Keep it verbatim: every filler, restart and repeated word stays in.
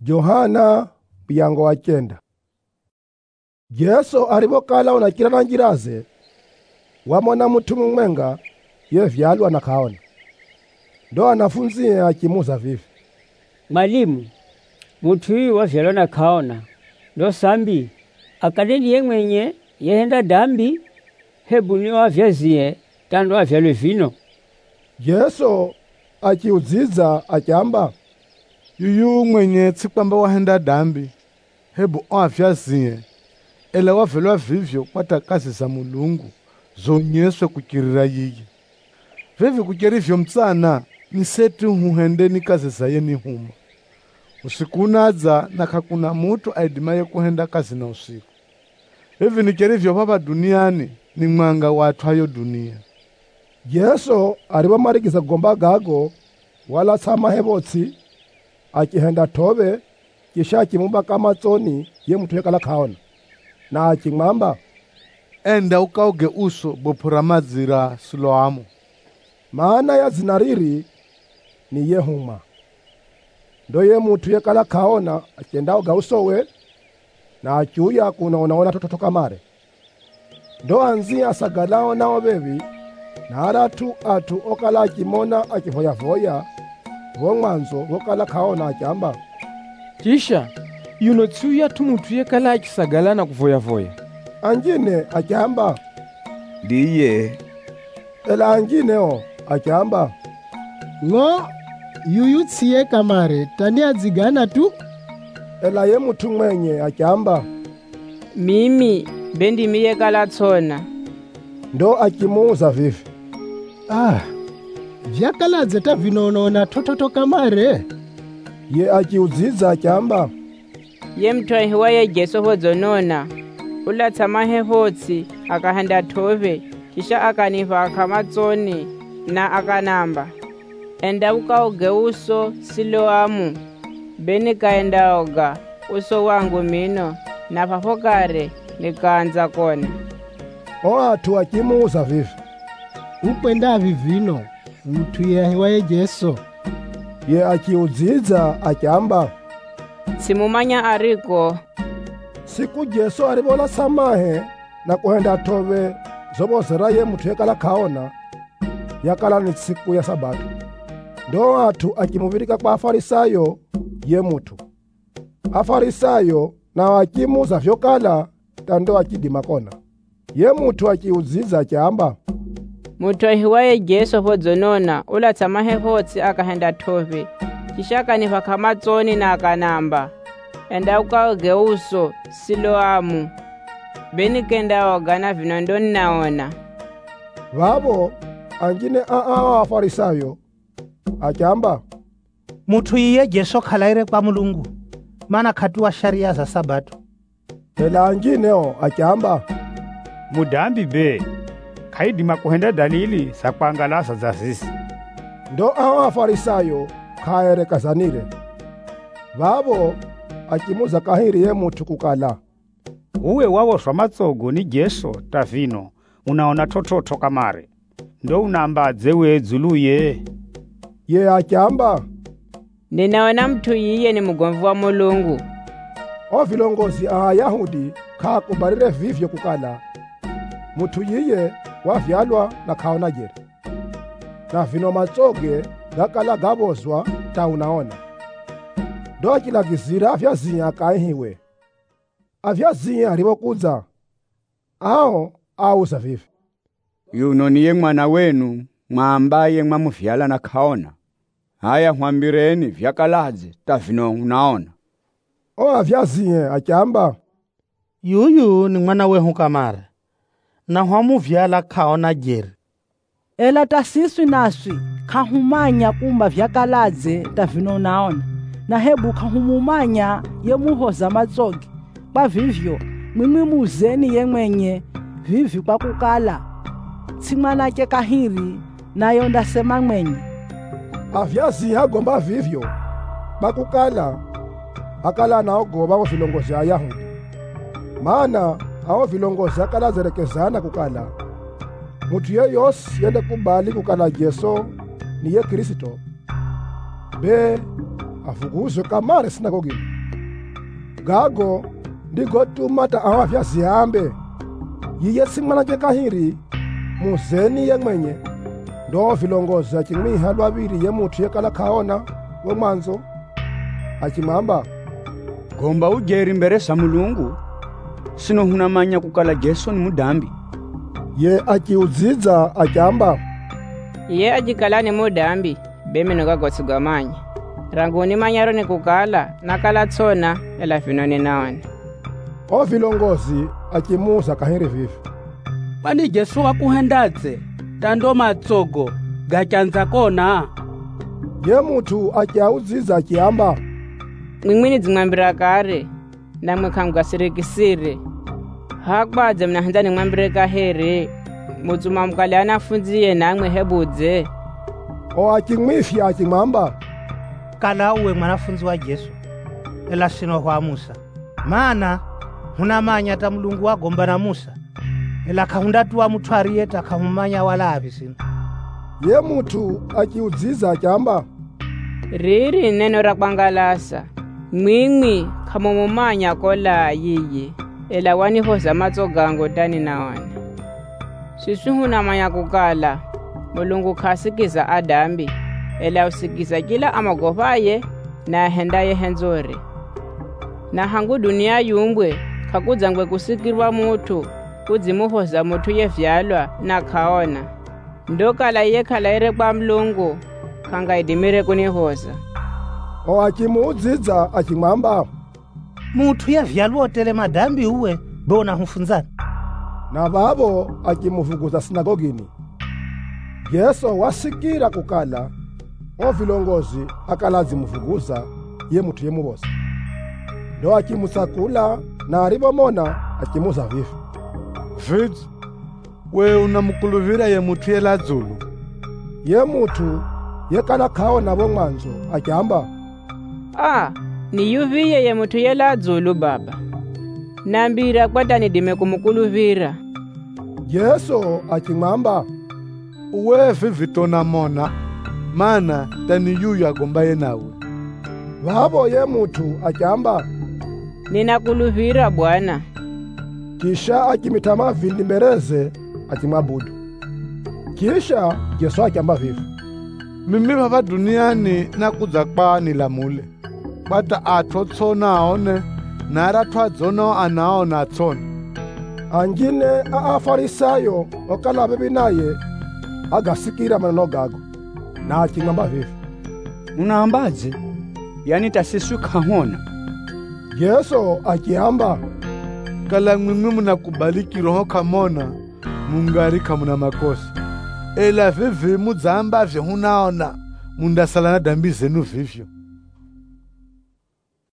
Johana piyango wa chenda. Yesu alivokala unakira na njiraze wamona mutu mumwenga ye vyalwa na kaona. Ndo anafunzi akimuza vivi, Mwalimu, mutu huyu wavyalwa na kaona ndo sambi akaneni ye mwenye yehenda dambi hebu ni wavyazie tando wavyalwe vino. Yesu akiuziza akiamba, yuyu mwenye tsikwamba wahenda dambi hebu wavyazie ele wavyalwa vivyo kwata kazi za Mulungu zonyeswe kukirira yiye. Vivi kukirivyo mtsana niseti huhendeni kazi za yeni huma. Usiku unaza na kakuna mutu aidimaye kuhenda kazi na usiku. Hivi nikirivyo papa duniani ni mwanga watu hayo dunia. Yesu alivomarikiza kugomba gago wala sama hebotsi akihenda tobe kisha akimumba kama tsoni ye mutu yekala kaona na akimwamba, enda ukauge uso bopura mazira Siloamu. Maana ya zina riri ni Yehuma. Ndo ye mutu yekala kaona akenda uga usowe na achuya kunaonaona tototo kamare. Ndo anzi asagalao nao bebi na aratu atu okala akimona akivoya voya vomwanzo vokala kaona akiamba, Kisha yuno tsuya tumutu yekala akisagala na kuvoya voya. Angine akiamba, Ndiye. ela angineo akiamba, Ngo yuyu tsiye kamare tani adzigana tu. ela ye mutu mwenye akiamba, Mimi bendi miye kala tsona. ndo akimuza vivi, Ah, vyakaladze ta vinonona tototo kamare. ye akiuziza akiamba, Ye mtwa hiwaye Jesu hodzonona. Ula tsamahe hotsi akahenda tobe kisha akaniva akamatsoni na akanamba. Enda ukauge uso Siloamu. Beni kaenda oga uso wangu mino na papokare nikaanza kona. o atu akimuza vivi, Ukwenda vivino mtu yahiwaye Jesu. ye akiuziza akiamba, Simumanya ariko. siku Jesu alivola samahe na kuhenda tobe zobozera ye mutu yekala kaona yakala ni siku ya Sabato. Ndo atu akimuvirika kwa Afarisayo ye mutu. Afarisayo na akimuza vyokala tando akidima kona. Ye mutu akiuziza akiamba, Mutwa hiwaye Jesu hodzonona ula tsamahe hotsi akahenda tobe kisha akaniva kamatsoni na akanamba. Enda ukauge uso Siloamu. Beni kenda oga na vino ndo ninaona. vavo angine aa Afarisayo akiamba, Mutu iye Jesu khalaire kwa Mulungu mana khatuwa sharia za Sabato. ela angineo akiamba, Mudambi be kaidima kuhenda dalili za kuangalasa za sisi. ndo aa Afarisayo kaerekazanire. Vavo akimuza kahiri ye mutu kukala, Uwe wawoswa matsogo ni Jesu tavino unaona tototo kamare ndo unambadze we dzuluye. ye akiamba, Ninaona mtu yiye ni mugomvu wa Mulungu. o vilongozi a Ayahudi kakubalile vivyo kukala mutu yiye wavyalwa na kaona jeri na vino matsoge gakala gabozwa ta unaona. Ndo akilagizira avyazinya akaihiwe avyazinya alivokuza ao auza vivi, Yuno niye mwana wenu mwambaye mwamuvyala na kaona. Haya hwambireni vyakaladze tavino unaona. o avyazinya akiamba, Yuyu ni mwana wehu kamare na hwamuvyala kaona jeri. Ela tasiswi naswi kahumanya kumba vyakaladze tavino naona na hebu kahumumanya ye muhoza matsogi kwa vivyo mwimwi muzeni ye mwenye vivi kwa kukala tsimwanake kahiri nayo ndasema mwenye. avyazinya agomba vivyo bakukala akala naogoba wo vilongozi a Ayahudi. Maana ao vilongozi akala zerekezana kukala mutu yeyosi yende kubali kukala Jesu ni ye Kristo be afukuzwe kamare sinagogini. gago ndigotuma ta awa vyaziambe yiye simwana chekahiri muzeni ye mwenye ndo vilongozi achimwiha lwaviri ye mutu yekala kaona we mwanzo achimwamba gomba ujeri mbere sa Mulungu sino hunamanya kukala Yesu ni mudambi. Ye achiudzidza achamba ye ajikala ni mudambi bemi nokagotsugamanya ranguni manyaro ni kukala nakala tsona ela vinoni naone. O vilongozi achimuza kahiri vivi pani Yesu wakuhendadze tando matsogo gachanza kona. Ye mutu achiaudzidza achiamba mwimwini dzimwambira kare namwe kamgasirikisire hakwadze mnahanza nimwambire kahere mudzuma mukale anafunziye namwe hebudze. O achimwifya achimwamba kala uwe mwanafunzi wa Yesu ela sino kwa Musa maana hunamanya ta Mulungu wagomba na Musa ela kahundatu wa mutwari yeta kahumanya wala avisino. Ye mutu achiudzidza achamba riri neno rakwangalasa mwimwi kamomumanya kola yiyi ela wanihoza matsogango tani nawana. Sisu hunamanya kukala Mulungu khasikiza adambi ela usikiza kila amagovaye na hendaye henzore na hangu dunia yumbwe kakudzangwe kusikirwa mutu kudzimuhoza mutu ye vyalwa na kaona ndokala ye khala ire kwa Mulungu kanga idimire kunihoza. O achimuudzidza achimwamba mutu ye vyalwa otele madambi uwe bona hufunzana na babo achimuvuguza sinagogini. Yesu wasikira kukala o vilongozi akalazi muvuguza ye mutu ye mubosa ndo achimusakula na aribomona achimuza vivi vidzi we unamukuluvira ye mutu ye ladzulu. Ye mutu yekala kaona bo mwanzo achamba ah niyuviye ye mutu ye ladzulu baba nambira kwata nidime kumukuluvira. Yesu achimwamba uwe vivitona mona mana tani yuyu agombaye nawe. Vavo ye mutu achamba ninakuluvira Bwana. Kisha achimitama vindi mbereze achimwabudu. Kisha Yesu achamba vivi mimi baba duniani nakudza kwani lamule bata athotsona aone nara twadzona anaona atsona. Angine a afarisayo okala bebi naye agasikira maneno gago na achingamba vivi unaambaje yani tasisu kahona. Yesu akiamba kala mwimwi munakubaliki roho kamona mungari kamuna makosa ela vivi mudzamba vye hunaona mundasalana dambi zenu vivyo.